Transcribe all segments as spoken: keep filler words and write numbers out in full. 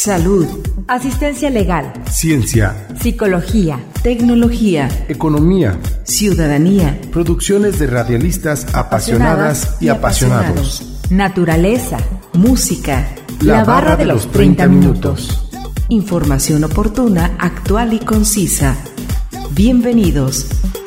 Salud, asistencia legal, ciencia, psicología, tecnología, economía, ciudadanía, producciones de radialistas apasionadas y apasionados, naturaleza, música, la, la barra de los treinta minutos. Información oportuna, actual y concisa. Bienvenidos.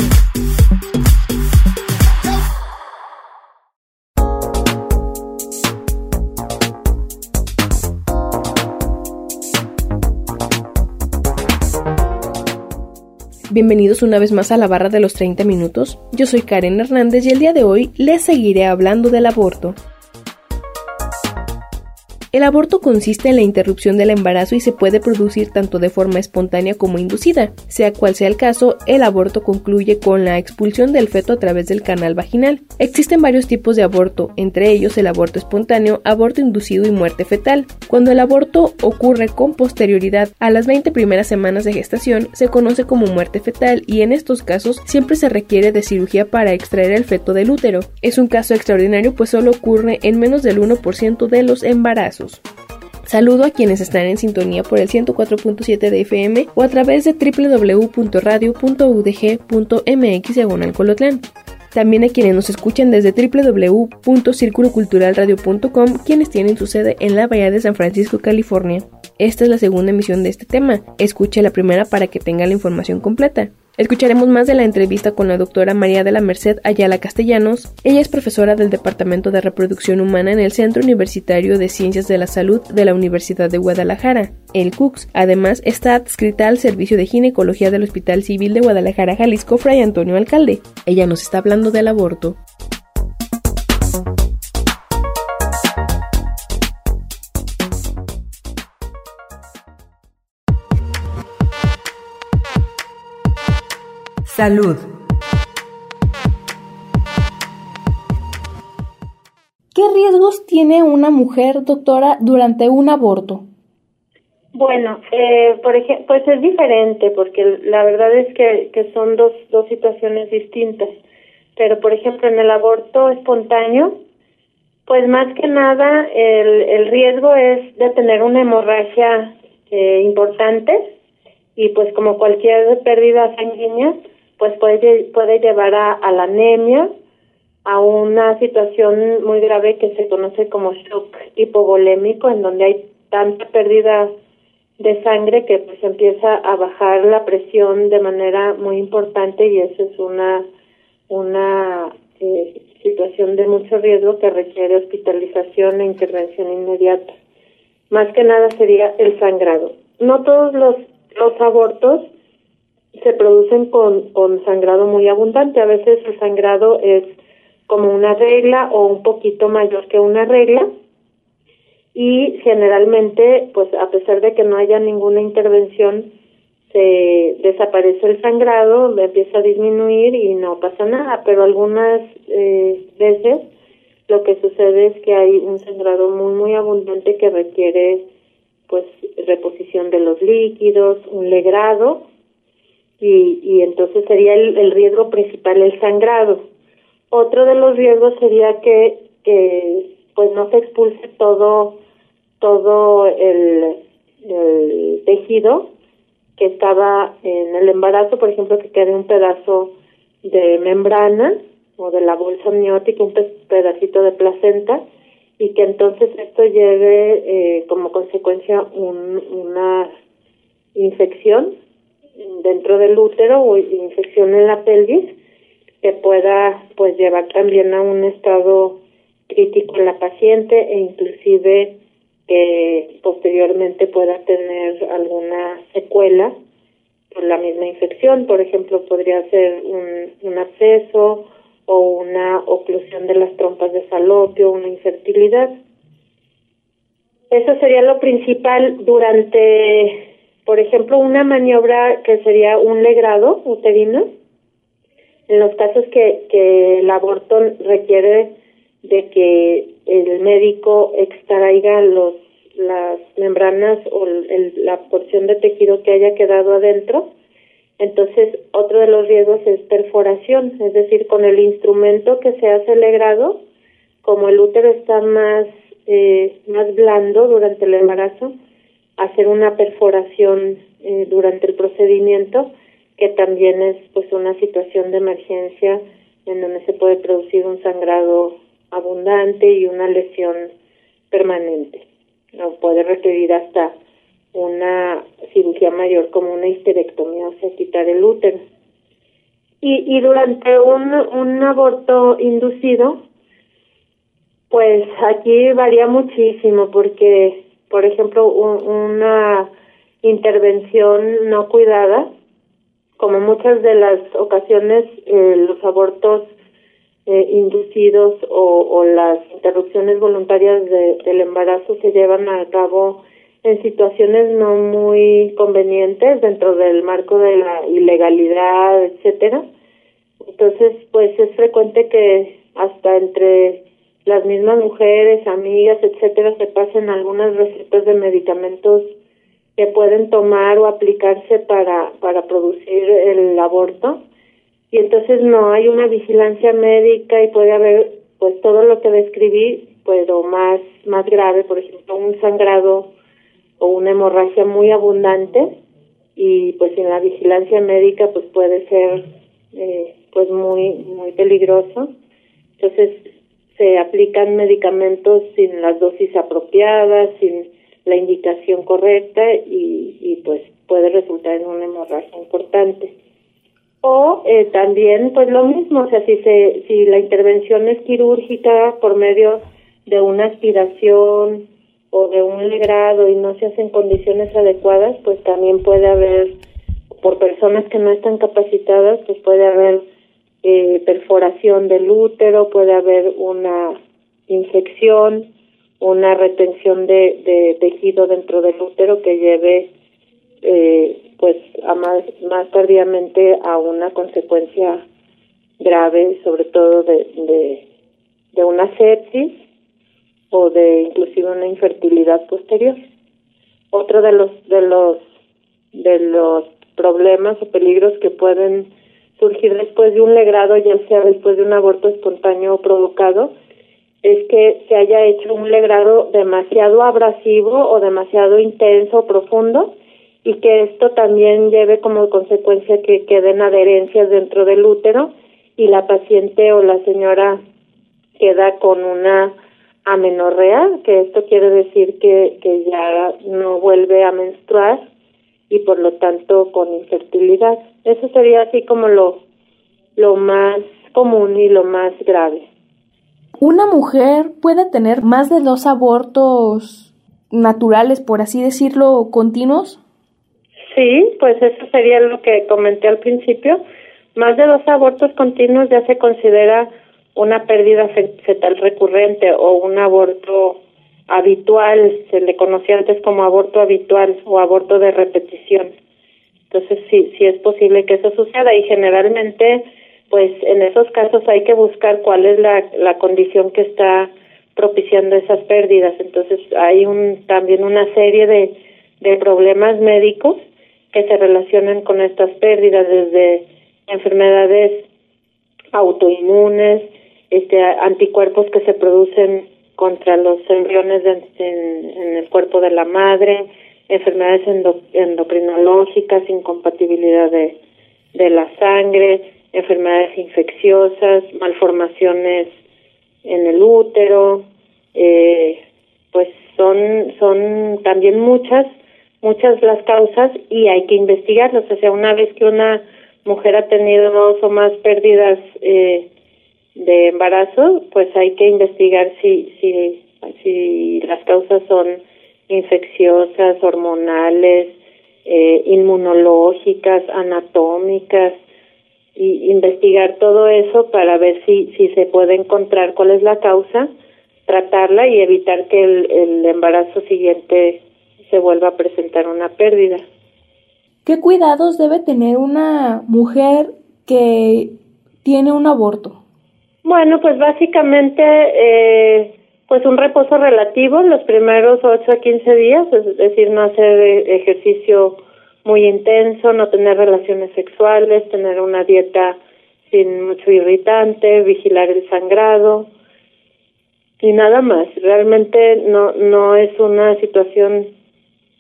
Bienvenidos una vez más a la barra de los treinta minutos. Yo soy Karen Hernández y el día de hoy les seguiré hablando del aborto. El aborto consiste en la interrupción del embarazo y se puede producir tanto de forma espontánea como inducida. Sea cual sea el caso, el aborto concluye con la expulsión del feto a través del canal vaginal. Existen varios tipos de aborto, entre ellos el aborto espontáneo, aborto inducido y muerte fetal. Cuando el aborto ocurre con posterioridad a las veinte primeras semanas de gestación, se conoce como muerte fetal y en estos casos siempre se requiere de cirugía para extraer el feto del útero. Es un caso extraordinario pues solo ocurre en menos del uno por ciento de los embarazos. Saludo a quienes están en sintonía por el ciento cuatro punto siete de F M o a través de doble u doble u doble u punto radio punto u d g punto m x diagonal Colotlán. También a quienes nos escuchan desde doble u doble u doble u punto círculo cultural radio punto com, quienes tienen su sede en la Bahía de San Francisco, California. Esta es la segunda emisión de este tema. Escuche la primera para que tenga la información completa. Escucharemos más de la entrevista con la doctora María de la Merced Ayala Castellanos. Ella es profesora del Departamento de Reproducción Humana en el Centro Universitario de Ciencias de la Salud de la Universidad de Guadalajara, el C U C S. Además, está adscrita al Servicio de Ginecología del Hospital Civil de Guadalajara, Jalisco, Fray Antonio Alcalde. Ella nos está hablando del aborto. Salud. ¿Qué riesgos tiene una mujer, doctora, durante un aborto? Bueno, eh, por ejemplo, pues es diferente porque la verdad es que, que son dos, dos situaciones distintas. Pero, por ejemplo, en el aborto espontáneo, pues más que nada el, el riesgo es de tener una hemorragia eh, importante y pues como cualquier pérdida sanguínea, pues puede, puede llevar a, a la anemia, a una situación muy grave que se conoce como shock hipovolémico, en donde hay tanta pérdida de sangre que pues empieza a bajar la presión de manera muy importante y eso es una, una eh, situación de mucho riesgo que requiere hospitalización e intervención inmediata. Más que nada sería el sangrado. No todos los, los abortos se producen con, con sangrado muy abundante. A veces el sangrado es como una regla o un poquito mayor que una regla y generalmente, pues a pesar de que no haya ninguna intervención, se desaparece el sangrado, empieza a disminuir y no pasa nada, pero algunas eh, veces lo que sucede es que hay un sangrado muy muy abundante que requiere pues reposición de los líquidos, un legrado. Y, y entonces sería el, el riesgo principal el sangrado. Otro de los riesgos sería que, que pues no se expulse todo todo el, el tejido que estaba en el embarazo, por ejemplo, que quede un pedazo de membrana o de la bolsa amniótica, un pedacito de placenta, y que entonces esto lleve eh, como consecuencia un, una infección dentro del útero o infección en la pelvis que pueda pues llevar también a un estado crítico en la paciente e inclusive que posteriormente pueda tener alguna secuela por la misma infección. Por ejemplo, podría ser un, un absceso o una oclusión de las trompas de falopio, una infertilidad. Eso sería lo principal durante, por ejemplo, una maniobra que sería un legrado uterino. En los casos que, que el aborto requiere de que el médico extraiga los las membranas o el, la porción de tejido que haya quedado adentro, entonces otro de los riesgos es perforación, es decir, con el instrumento que se hace legrado, como el útero está más eh, más blando durante el embarazo, hacer una perforación eh, durante el procedimiento, que también es pues una situación de emergencia en donde se puede producir un sangrado abundante y una lesión permanente. No puede requerir hasta una cirugía mayor como una histerectomía, o sea, quitar el útero. Y, y durante un, un aborto inducido, pues aquí varía muchísimo porque, por ejemplo, un, una intervención no cuidada, como muchas de las ocasiones eh, los abortos eh, inducidos o, o las interrupciones voluntarias de, del embarazo se llevan a cabo en situaciones no muy convenientes dentro del marco de la ilegalidad, etcétera. Entonces, pues es frecuente que hasta entre las mismas mujeres, amigas, etcétera, se pasen algunas recetas de medicamentos que pueden tomar o aplicarse para para producir el aborto, y entonces no hay una vigilancia médica y puede haber pues todo lo que describí, pero más más grave, por ejemplo, un sangrado o una hemorragia muy abundante, y pues sin la vigilancia médica pues puede ser eh, pues muy muy peligroso. Entonces se aplican medicamentos sin las dosis apropiadas, sin la indicación correcta, y, y pues puede resultar en una hemorragia importante. O eh, también pues lo mismo, o sea, si se si la intervención es quirúrgica por medio de una aspiración o de un legrado y no se hace en condiciones adecuadas, pues también puede haber, por personas que no están capacitadas, pues puede haber eh, perforación del útero, puede haber una infección, una retención de, de tejido dentro del útero que lleve eh, pues a más, más tardíamente a una consecuencia grave, sobre todo de, de, de una sepsis o de inclusive una infertilidad posterior. Otro de los de los de los problemas o peligros que pueden surgir después de un legrado, ya sea después de un aborto espontáneo o provocado, es que se haya hecho un legrado demasiado abrasivo o demasiado intenso o profundo, y que esto también lleve como consecuencia que queden adherencias dentro del útero y la paciente o la señora queda con una amenorrea, que esto quiere decir que, que ya no vuelve a menstruar y por lo tanto con infertilidad. Eso sería así como lo, lo más común y lo más grave. ¿Una mujer puede tener más de dos abortos naturales, por así decirlo, continuos? Sí, pues eso sería lo que comenté al principio. Más de dos abortos continuos ya se considera una pérdida fetal recurrente o un aborto habitual. Se le conocía antes como aborto habitual o aborto de repetición. Entonces sí, sí es posible que eso suceda, y generalmente pues en esos casos hay que buscar cuál es la, la condición que está propiciando esas pérdidas. Entonces hay un también una serie de, de problemas médicos que se relacionan con estas pérdidas, desde enfermedades autoinmunes, este anticuerpos que se producen contra los embriones de, en, en el cuerpo de la madre, enfermedades endo, endocrinológicas, incompatibilidad de, de la sangre, enfermedades infecciosas, malformaciones en el útero, eh, pues son son también muchas muchas las causas, y hay que investigarlas. O sea, una vez que una mujer ha tenido dos o más pérdidas eh, de embarazo, pues hay que investigar si si si las causas son infecciosas, hormonales, eh, inmunológicas, anatómicas, y investigar todo eso para ver si si se puede encontrar cuál es la causa, tratarla y evitar que el, el embarazo siguiente se vuelva a presentar una pérdida. ¿Qué cuidados debe tener una mujer que tiene un aborto? Bueno, pues básicamente eh, pues un reposo relativo los primeros ocho a quince días, es decir, no hacer ejercicio muy intenso, no tener relaciones sexuales, tener una dieta sin mucho irritante, vigilar el sangrado y nada más. Realmente no no es una situación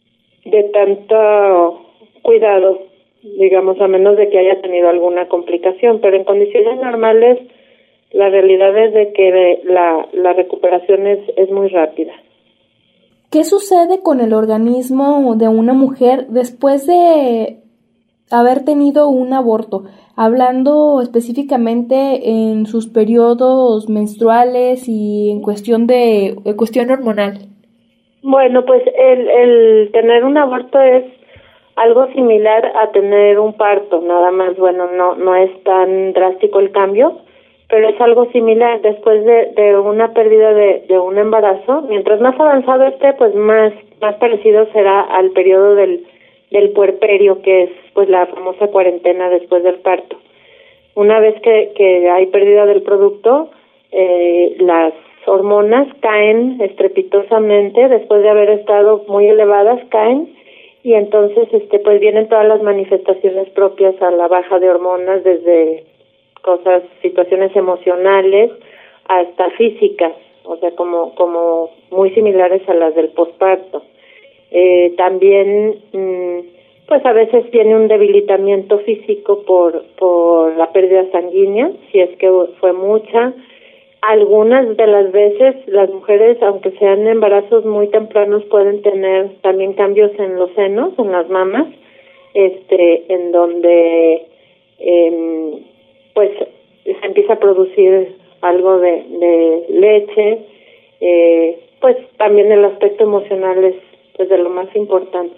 de tanto cuidado, digamos, a menos de que haya tenido alguna complicación, pero en condiciones normales la realidad es de que la, la recuperación es, es muy rápida. ¿Qué sucede con el organismo de una mujer después de haber tenido un aborto? Hablando específicamente en sus periodos menstruales y en cuestión de, de cuestión hormonal. Bueno, pues el, el tener un aborto es algo similar a tener un parto, nada más, bueno, no, no es tan drástico el cambio, pero es algo similar. Después de, de una pérdida de, de un embarazo, mientras más avanzado esté, pues más, más parecido será al periodo del, del puerperio, que es pues la famosa cuarentena después del parto. Una vez que, que hay pérdida del producto, eh, las hormonas caen estrepitosamente, después de haber estado muy elevadas, caen, y entonces este pues vienen todas las manifestaciones propias a la baja de hormonas, desde cosas, situaciones emocionales hasta físicas, o sea, como como muy similares a las del posparto. Eh, también, mmm, pues a veces viene un debilitamiento físico por por la pérdida sanguínea, si es que fue mucha. Algunas de las veces las mujeres, aunque sean embarazos muy tempranos, pueden tener también cambios en los senos, en las mamas, este, en donde eh, pues se empieza a producir algo de, de leche. Eh, pues también el aspecto emocional es pues de lo más importante.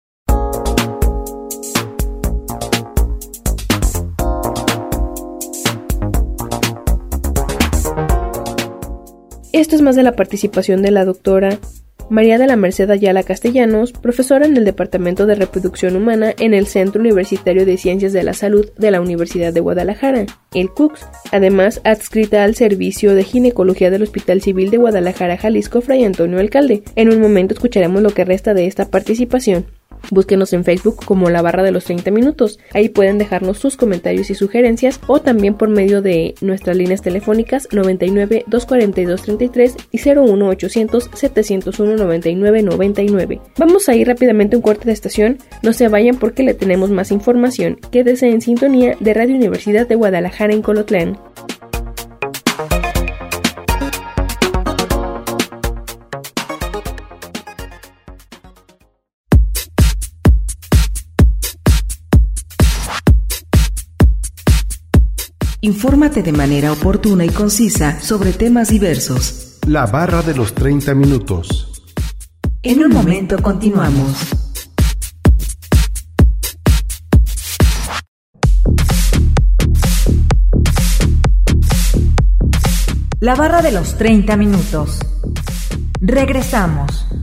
Esto es más de la participación de la doctora María de la Merced Ayala Castellanos, profesora en el Departamento de Reproducción Humana en el Centro Universitario de Ciencias de la Salud de la Universidad de Guadalajara, el C U C S, además adscrita al Servicio de Ginecología del Hospital Civil de Guadalajara, Jalisco, Fray Antonio Alcalde. En un momento escucharemos lo que resta de esta participación. Búsquenos en Facebook como La Barra de los treinta Minutos. Ahí pueden dejarnos sus comentarios y sugerencias, o también por medio de nuestras líneas telefónicas noventa y nueve, doscientos cuarenta y dos, treinta y tres y cero uno ochocientos, setecientos uno, noventa y nueve, noventa y nueve. Vamos a ir rápidamente a un corte de estación. No se vayan porque le tenemos más información. Quédese en sintonía de Radio Universidad de Guadalajara en Colotlán. Infórmate de manera oportuna y concisa sobre temas diversos. La Barra de los treinta Minutos. En un momento continuamos. La Barra de los treinta Minutos. Regresamos.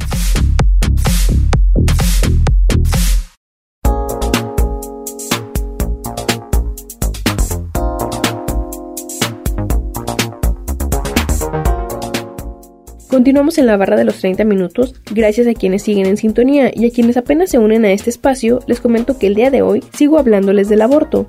Continuamos en la barra de los treinta minutos, gracias a quienes siguen en sintonía, y a quienes apenas se unen a este espacio, les comento que el día de hoy sigo hablándoles del aborto.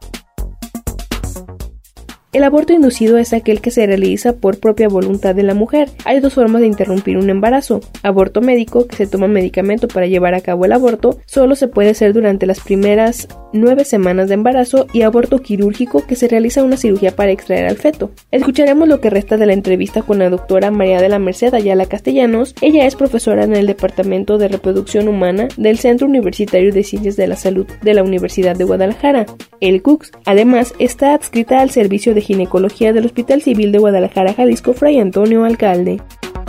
El aborto inducido es aquel que se realiza por propia voluntad de la mujer. Hay dos formas de interrumpir un embarazo: aborto médico, que se toma medicamento para llevar a cabo el aborto, solo se puede hacer durante las primeras nueve semanas de embarazo, y aborto quirúrgico, que se realiza una cirugía para extraer al feto. Escucharemos lo que resta de la entrevista con la doctora María de la Merced Ayala Castellanos. Ella es profesora en el Departamento de Reproducción Humana del Centro Universitario de Ciencias de la Salud de la Universidad de Guadalajara, el C U C S. Además, está adscrita al Servicio de Ginecología del Hospital Civil de Guadalajara, Jalisco, Fray Antonio Alcalde.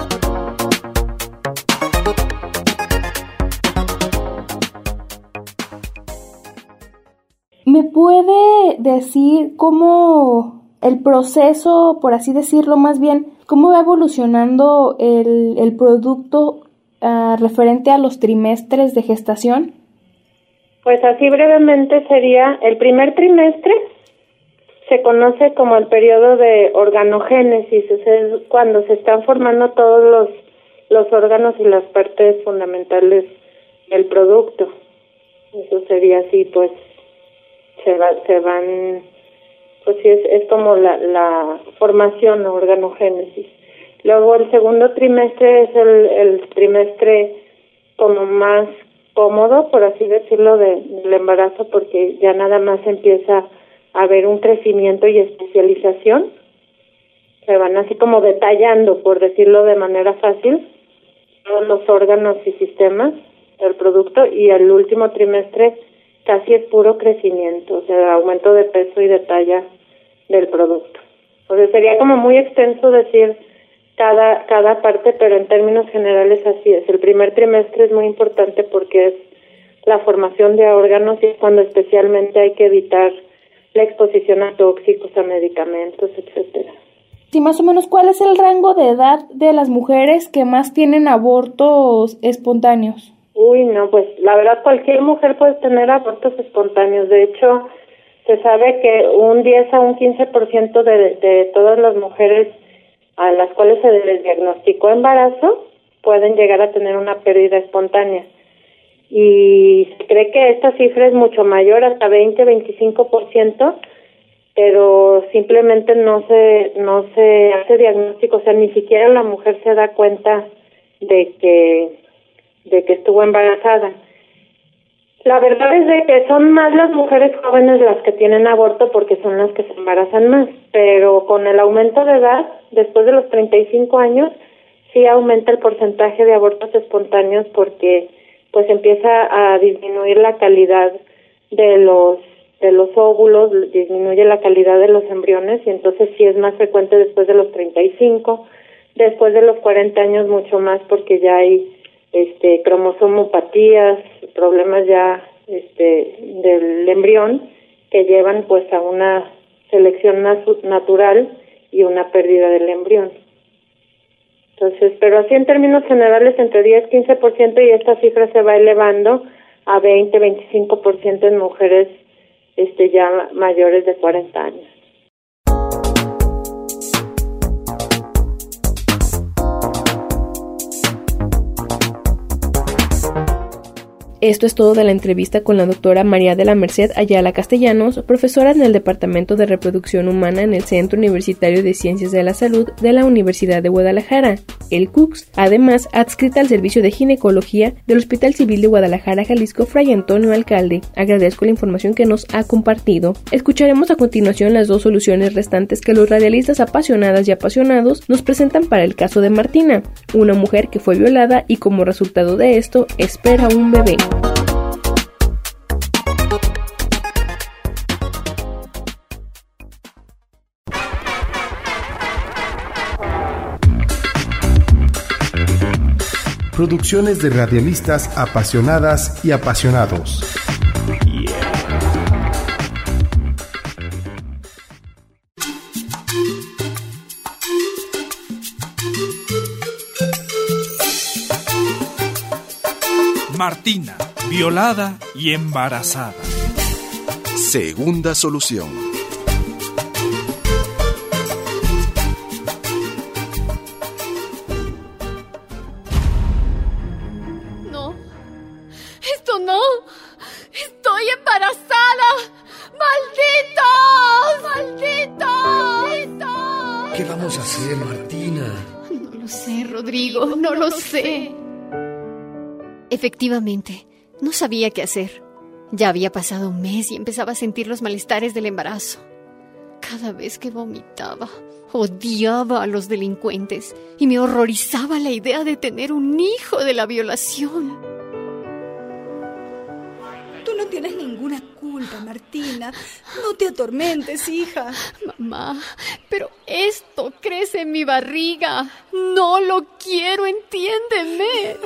¿Me puede decir cómo el proceso, por así decirlo, más bien, cómo va evolucionando el, el producto uh, referente a los trimestres de gestación? Pues así brevemente sería el primer trimestre. Se conoce como el periodo de organogénesis, es cuando se están formando todos los, los órganos y las partes fundamentales del producto. Eso sería así, pues, se, va, se van, pues sí, es, es como la, la formación o organogénesis. Luego el segundo trimestre es el, el trimestre como más cómodo, por así decirlo, de, del embarazo, porque ya nada más empieza a haber un crecimiento y especialización. Se van así como detallando, por decirlo de manera fácil, todos los órganos y sistemas del producto, y el último trimestre casi es puro crecimiento, o sea, aumento de peso y de talla del producto. O sea, sería como muy extenso decir cada cada parte, pero en términos generales así es. El primer trimestre es muy importante porque es la formación de órganos y es cuando especialmente hay que evitar la exposición a tóxicos, a medicamentos, etcétera. Sí, más o menos, ¿cuál es el rango de edad de las mujeres que más tienen abortos espontáneos? Uy, no, pues la verdad cualquier mujer puede tener abortos espontáneos. De hecho, se sabe que un diez a un quince por ciento de, de todas las mujeres a las cuales se les diagnosticó embarazo pueden llegar a tener una pérdida espontánea. Y se cree que esta cifra es mucho mayor, hasta veinte a veinticinco por ciento, pero simplemente no se no se hace diagnóstico, o sea, ni siquiera la mujer se da cuenta de que de que estuvo embarazada. La verdad es de que son más las mujeres jóvenes las que tienen aborto porque son las que se embarazan más, pero con el aumento de edad, después de los treinta y cinco años, sí aumenta el porcentaje de abortos espontáneos porque pues empieza a disminuir la calidad de los de los óvulos, disminuye la calidad de los embriones y entonces sí es más frecuente después de los treinta y cinco, después de los cuarenta años mucho más porque ya hay este cromosomopatías, problemas ya este del embrión que llevan pues a una selección natural y una pérdida del embrión. Entonces, pero así en términos generales entre diez a quince por ciento y esta cifra se va elevando a veinte a veinticinco por ciento en mujeres este ya mayores de cuarenta años. Esto es todo de la entrevista con la doctora María de la Merced Ayala Castellanos, profesora en el Departamento de Reproducción Humana en el Centro Universitario de Ciencias de la Salud de la Universidad de Guadalajara, el C U C S, además adscrita al Servicio de Ginecología del Hospital Civil de Guadalajara, Jalisco, Fray Antonio Alcalde. Agradezco la información que nos ha compartido. Escucharemos a continuación las dos soluciones restantes que los radialistas apasionadas y apasionados nos presentan para el caso de Martina, una mujer que fue violada y como resultado de esto espera un bebé. Producciones de radialistas apasionadas y apasionados. Martina, violada y embarazada. Segunda solución. No, esto no. Estoy embarazada. ¡Maldito! ¡Maldito! ¡Maldito! ¿Qué vamos a hacer, Martina? No lo sé, Rodrigo, no lo sé. Efectivamente, no sabía qué hacer. Ya había pasado un mes y empezaba a sentir los malestares del embarazo. Cada vez que vomitaba, odiaba a los delincuentes y me horrorizaba la idea de tener un hijo de la violación. Tú no tienes ninguna culpa, Martina. No te atormentes, hija. Mamá, pero esto crece en mi barriga. No lo quiero, entiéndeme.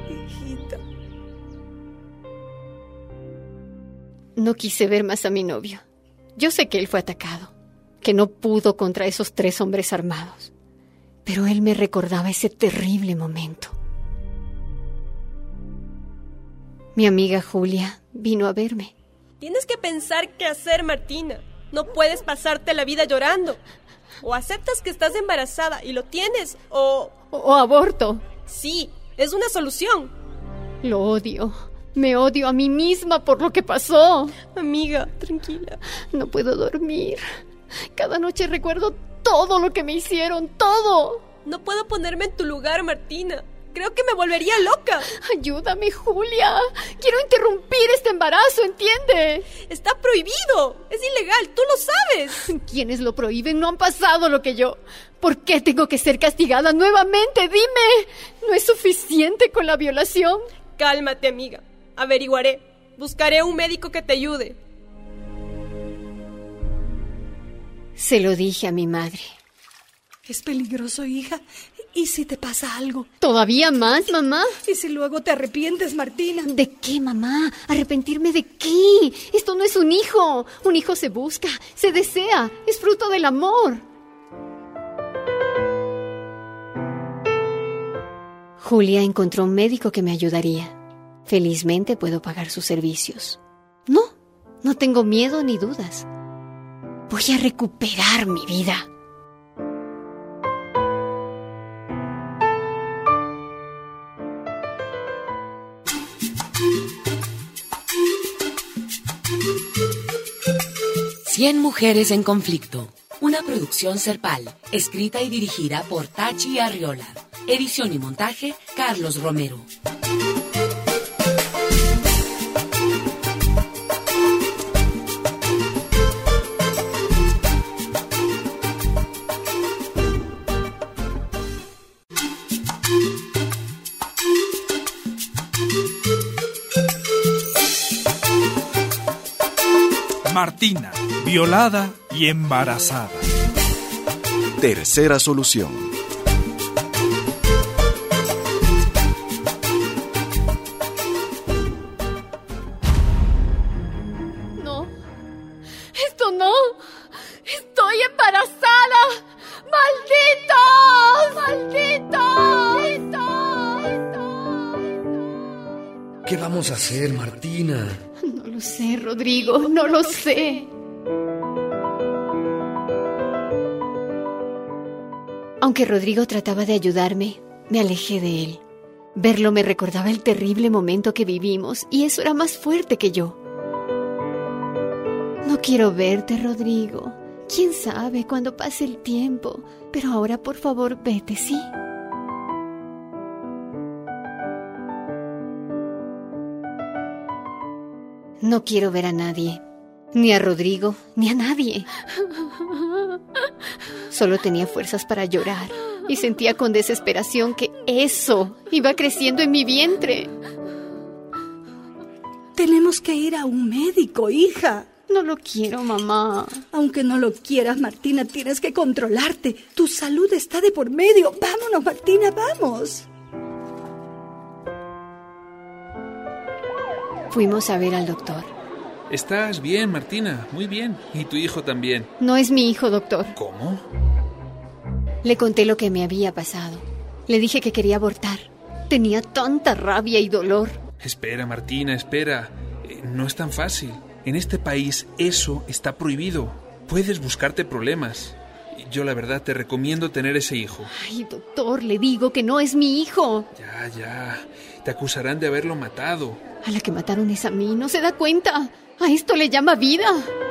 No quise ver más a mi novio. Yo sé que él fue atacado, que no pudo contra esos tres hombres armados. Pero él me recordaba ese terrible momento. Mi amiga Julia vino a verme. Tienes que pensar qué hacer, Martina. No puedes pasarte la vida llorando. O aceptas que estás embarazada y lo tienes, o... O, o aborto. Sí, es una solución. Lo odio. Me odio a mí misma por lo que pasó. Amiga, tranquila. No puedo dormir. Cada noche recuerdo todo lo que me hicieron, todo. No puedo ponerme en tu lugar, Martina. Creo que me volvería loca. Ayúdame, Julia. Quiero interrumpir este embarazo, ¿entiende? Está prohibido. Es ilegal, tú lo sabes. ¿Quiénes lo prohíben? No han pasado lo que yo. ¿Por qué tengo que ser castigada nuevamente? Dime. ¿No es suficiente con la violación? Cálmate, amiga. Averiguaré. Buscaré un médico que te ayude. Se lo dije a mi madre. Es peligroso, hija. ¿Y si te pasa algo? ¿Todavía más, mamá? ¿Y si luego te arrepientes, Martina? ¿De qué, mamá? ¿Arrepentirme de qué? Esto no es un hijo. Un hijo se busca, se desea, es fruto del amor. Julia encontró un médico que me ayudaría. Felizmente puedo pagar sus servicios. No, no tengo miedo ni dudas. Voy a recuperar mi vida. Cien mujeres en conflicto. Una producción Serpal, escrita y dirigida por Tachi Arriola. Edición y montaje, Carlos Romero. Martina, violada y embarazada. Tercera solución. No, esto no. Estoy embarazada. ¡Maldito! ¡Maldito! ¡Maldito! ¿Qué vamos a hacer, Martina? No lo sé, Rodrigo, no lo sé. Aunque Rodrigo trataba de ayudarme, me alejé de él. Verlo me recordaba el terrible momento que vivimos y eso era más fuerte que yo. No quiero verte, Rodrigo. Quién sabe cuándo pase el tiempo, pero ahora por favor vete, ¿sí? No quiero ver a nadie, ni a Rodrigo, ni a nadie. Solo tenía fuerzas para llorar y sentía con desesperación que eso iba creciendo en mi vientre. Tenemos que ir a un médico, hija. No lo quiero, mamá. Aunque no lo quieras, Martina, tienes que controlarte. Tu salud está de por medio. Vámonos, Martina, vamos. Fuimos a ver al doctor. Estás bien, Martina, muy bien. Y tu hijo también. No es mi hijo, doctor. ¿Cómo? Le conté lo que me había pasado. Le dije que quería abortar. Tenía tanta rabia y dolor. Espera, Martina, espera. Eh, no es tan fácil. En este país eso está prohibido. Puedes buscarte problemas. Yo la verdad te recomiendo tener ese hijo. Ay, doctor, le digo que no es mi hijo. Ya, ya. Te acusarán de haberlo matado. A la que mataron es a mí, ¿no se da cuenta? A esto le llama vida.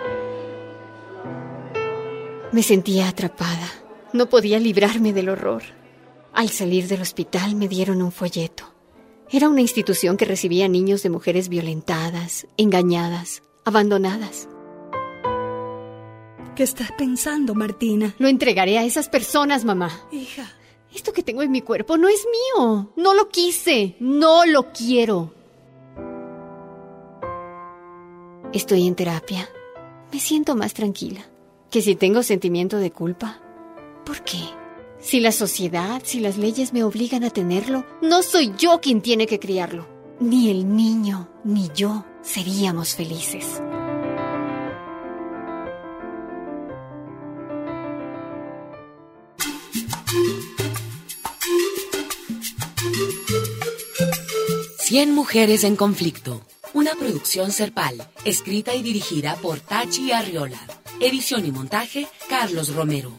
Me sentía atrapada. No podía librarme del horror. Al salir del hospital me dieron un folleto. Era una institución que recibía niños de mujeres violentadas, engañadas, abandonadas. ¿Qué estás pensando, Martina? Lo entregaré a esas personas, mamá. Hija. Esto que tengo en mi cuerpo no es mío. No lo quise. No lo quiero. Estoy en terapia. Me siento más tranquila. Que si tengo sentimiento de culpa. ¿Por qué? Si la sociedad, si las leyes me obligan a tenerlo, no soy yo quien tiene que criarlo. Ni el niño, ni yo seríamos felices. Cien mujeres en conflicto. Una producción Serpal, escrita y dirigida por Tachi Arriola. Edición y montaje, Carlos Romero.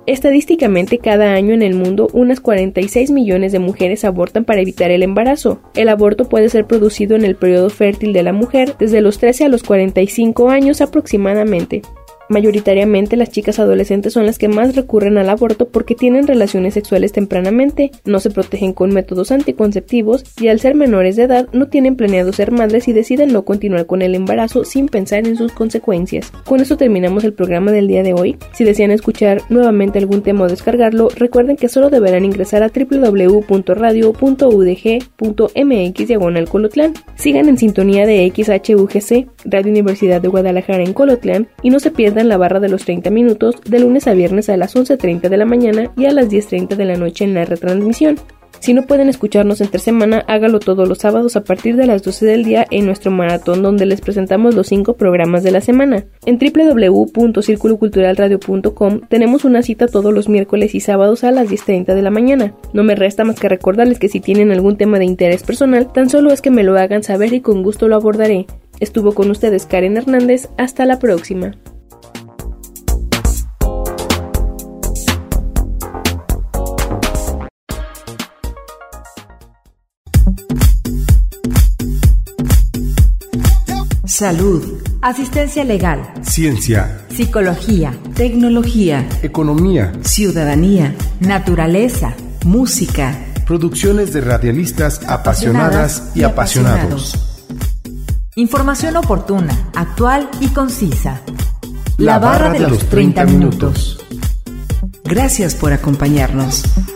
Estadísticamente, cada año en el mundo, unas cuarenta y seis millones de mujeres abortan para evitar el embarazo. El aborto puede ser producido en el periodo fértil de la mujer desde los trece a los cuarenta y cinco años aproximadamente. Mayoritariamente las chicas adolescentes son las que más recurren al aborto porque tienen relaciones sexuales tempranamente, no se protegen con métodos anticonceptivos y al ser menores de edad no tienen planeado ser madres y deciden no continuar con el embarazo sin pensar en sus consecuencias. Con esto terminamos el programa del día de hoy. Si desean escuchar nuevamente algún tema o descargarlo, recuerden que solo deberán ingresar a doble u doble u doble u punto radio punto u d g punto m x diagonal Colotlán. Sigan en sintonía de X H U G C, Radio Universidad de Guadalajara en Colotlán, y no se pierdan en la barra de los treinta minutos de lunes a viernes a las once treinta de la mañana y a las diez treinta de la noche en la retransmisión. Si no pueden escucharnos entre semana, hágalo todos los sábados a partir de las doce del día en nuestro maratón donde les presentamos los cinco programas de la semana. En doble u doble u doble u punto círculo cultural radio punto com tenemos una cita todos los miércoles y sábados a las diez treinta de la mañana. No me resta más que recordarles que si tienen algún tema de interés personal, tan solo es que me lo hagan saber y con gusto lo abordaré. Estuvo con ustedes Karen Hernández, hasta la próxima. Salud, asistencia legal, ciencia, psicología, tecnología, economía, ciudadanía, naturaleza, música, producciones de radialistas apasionadas y apasionados. Información oportuna, actual y concisa. La barra de los treinta minutos. Gracias por acompañarnos.